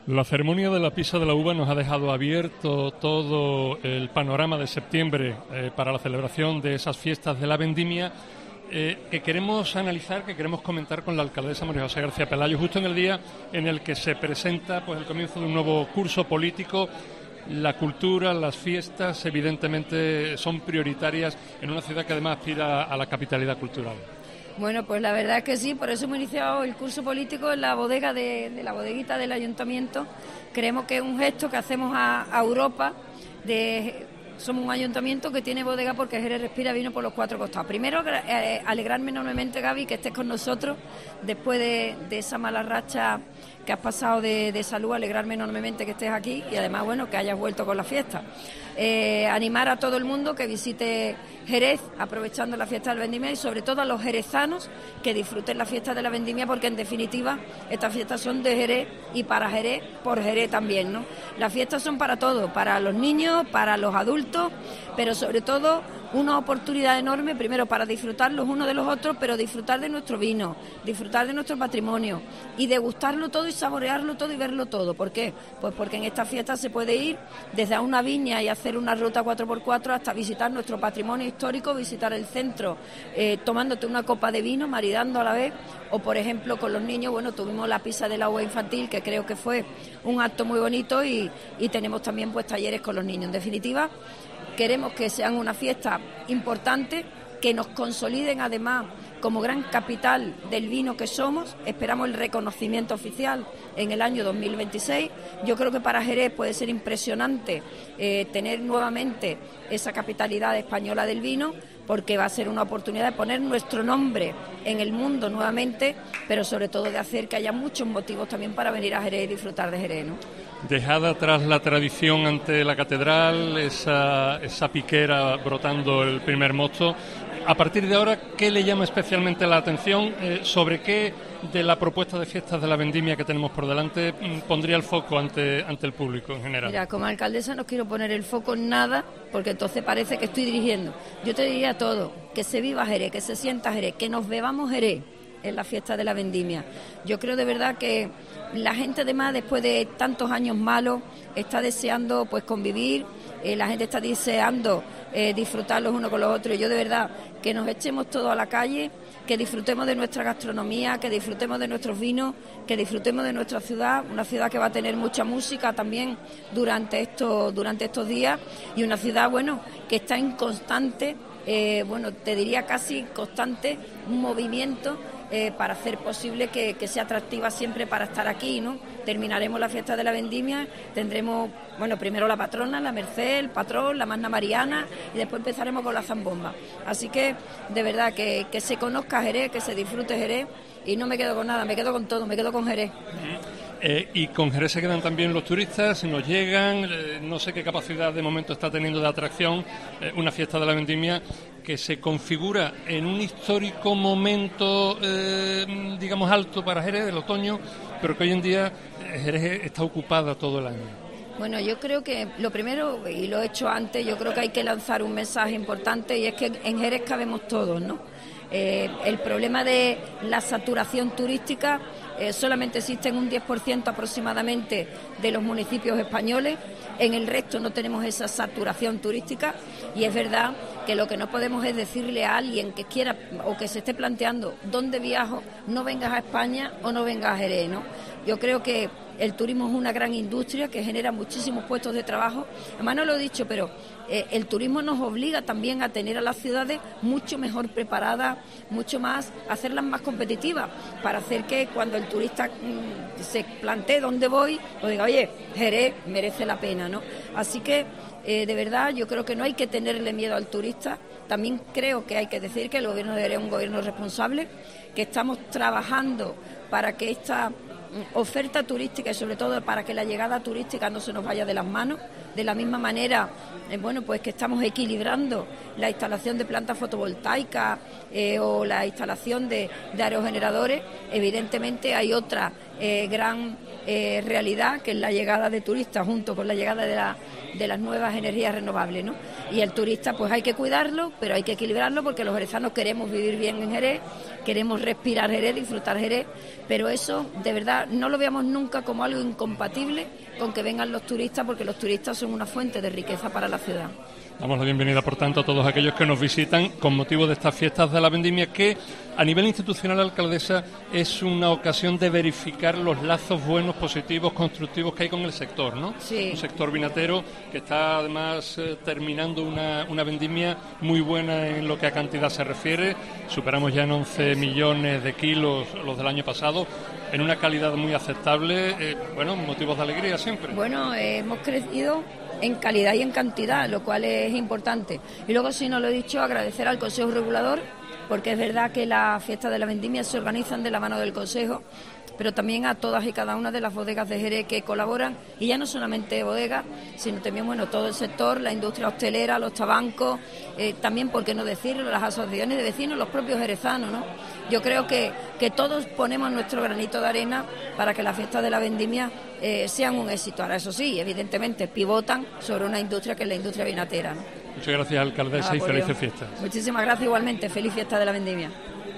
La ceremonia de la Pisa de la Uva nos ha dejado abierto todo el panorama de septiembre para la celebración de esas fiestas de la vendimia que queremos analizar, que queremos comentar con la alcaldesa María José García Pelayo, justo en el día en el que se presenta pues el comienzo de un nuevo curso político. La cultura, las fiestas, evidentemente son prioritarias en una ciudad que además aspira a la capitalidad cultural. Bueno, pues la verdad es que sí, por eso hemos iniciado el curso político en la bodega de la bodeguita del Ayuntamiento. Creemos que es un gesto que hacemos a Europa. Somos un ayuntamiento que tiene bodega porque Jerez respira vino por los cuatro costados. Primero, alegrarme enormemente, Gaby, que estés con nosotros después de esa mala racha que has pasado de salud, alegrarme enormemente que estés aquí y además, bueno, que hayas vuelto con la fiesta. Animar a todo el mundo que visite Jerez aprovechando la fiesta de la vendimia y sobre todo a los jerezanos que disfruten la fiesta de la vendimia porque en definitiva estas fiestas son de Jerez y para Jerez, por Jerez también, ¿no? Las fiestas son para todos, para los niños, para los adultos, pero sobre todo una oportunidad enorme, primero para disfrutar los unos de los otros, pero disfrutar de nuestro vino, disfrutar de nuestro patrimonio y degustarlo todo y saborearlo todo y verlo todo. ¿Por qué? Pues porque en esta fiesta se puede ir desde a una viña y hacer una ruta 4x4 hasta visitar nuestro patrimonio histórico, visitar el centro, tomándote una copa de vino, maridando a la vez, o por ejemplo con los niños, bueno, tuvimos la pisa del agua infantil, que creo que fue un acto muy bonito y tenemos también pues talleres con los niños. En definitiva, queremos que sean una fiesta importante, que nos consoliden además como gran capital del vino que somos. Esperamos el reconocimiento oficial en el año 2026. Yo creo que para Jerez puede ser impresionante tener nuevamente esa capitalidad española del vino, porque va a ser una oportunidad de poner nuestro nombre en el mundo nuevamente, pero sobre todo de hacer que haya muchos motivos también para venir a Jerez y disfrutar de Jerez, ¿no? Dejada atrás la tradición ante la catedral, esa piquera brotando el primer mosto, a partir de ahora, ¿qué le llama especialmente la atención? ¿Sobre qué de la propuesta de fiestas de la vendimia que tenemos por delante pondría el foco ante el público en general? Mira, como alcaldesa no quiero poner el foco en nada, porque entonces parece que estoy dirigiendo. Yo te diría todo, que se viva Jerez, que se sienta Jerez, que nos bebamos Jerez en la fiesta de la vendimia. Yo creo de verdad que la gente además después de tantos años malos está deseando pues convivir, la gente está deseando disfrutar los unos con los otros y yo de verdad que nos echemos todos a la calle, que disfrutemos de nuestra gastronomía, que disfrutemos de nuestros vinos, que disfrutemos de nuestra ciudad, una ciudad que va a tener mucha música también durante estos días y una ciudad, bueno, que está en constante, te diría casi constante movimiento para hacer posible que sea atractiva siempre para estar aquí, ¿no? Terminaremos la fiesta de la vendimia, tendremos, primero la patrona, la Merced, el patrón, la Magna Mariana y después empezaremos con la zambomba. Así que, de verdad, que se conozca Jerez, que se disfrute Jerez y no me quedo con nada, me quedo con todo, me quedo con Jerez. Y con Jerez se quedan también los turistas, nos llegan, no sé qué capacidad de momento está teniendo de atracción una fiesta de la vendimia que se configura en un histórico momento, digamos, alto para Jerez, del otoño, pero que hoy en día Jerez está ocupada todo el año. Bueno, yo creo que lo primero, y lo he hecho antes, yo creo que hay que lanzar un mensaje importante y es que en Jerez cabemos todos, ¿no? El problema de la saturación turística solamente existe en un 10% aproximadamente de los municipios españoles, en el resto no tenemos esa saturación turística y es verdad que lo que no podemos es decirle a alguien que quiera o que se esté planteando dónde viajo, no vengas a España o no vengas a Jerez, ¿no? Yo creo que el turismo es una gran industria que genera muchísimos puestos de trabajo. Además no lo he dicho, pero el turismo nos obliga también a tener a las ciudades mucho mejor preparadas, mucho más, hacerlas más competitivas, para hacer que cuando el turista se plantee dónde voy, pues diga, oye, Jerez merece la pena, ¿no? Así que, de verdad, yo creo que no hay que tenerle miedo al turista. También creo que hay que decir que el gobierno de Jerez es un gobierno responsable, que estamos trabajando para que esta oferta turística y sobre todo para que la llegada turística no se nos vaya de las manos. de la misma manera, bueno, pues que estamos equilibrando la instalación de plantas fotovoltaicas o la instalación de aerogeneradores. Evidentemente hay otra gran realidad, que es la llegada de turistas junto con la llegada de las nuevas energías renovables, ¿no? Y el turista pues hay que cuidarlo, pero hay que equilibrarlo, porque los jerezanos queremos vivir bien en Jerez, queremos respirar Jerez, disfrutar Jerez, pero eso de verdad no lo veamos nunca como algo incompatible con que vengan los turistas, porque los turistas son una fuente de riqueza para la ciudad. Damos la bienvenida, por tanto, a todos aquellos que nos visitan con motivo de estas fiestas de la vendimia, que a nivel institucional, alcaldesa, es una ocasión de verificar los lazos buenos, positivos, constructivos que hay con el sector, ¿no? Sí. Un sector vinatero que está además terminando una vendimia muy buena en lo que a cantidad se refiere. Superamos ya en 11 millones de kilos los del año pasado, en una calidad muy aceptable. Bueno, motivos de alegría siempre. Bueno, hemos crecido en calidad y en cantidad, lo cual es importante. Y luego, si no lo he dicho, agradecer al Consejo Regulador, porque es verdad que las fiestas de la vendimia se organizan de la mano del Consejo, pero también a todas y cada una de las bodegas de Jerez que colaboran, y ya no solamente bodegas, sino también, bueno, todo el sector, la industria hostelera, los tabancos, también, por qué no decirlo, las asociaciones de vecinos, los propios jerezanos, ¿no? Yo creo que todos ponemos nuestro granito de arena para que las fiestas de la vendimia sean un éxito. Ahora, eso sí, evidentemente pivotan sobre una industria que es la industria vinatera, ¿no? Muchas gracias, alcaldesa, y felices fiestas. Muchísimas gracias igualmente. Feliz fiesta de la vendimia.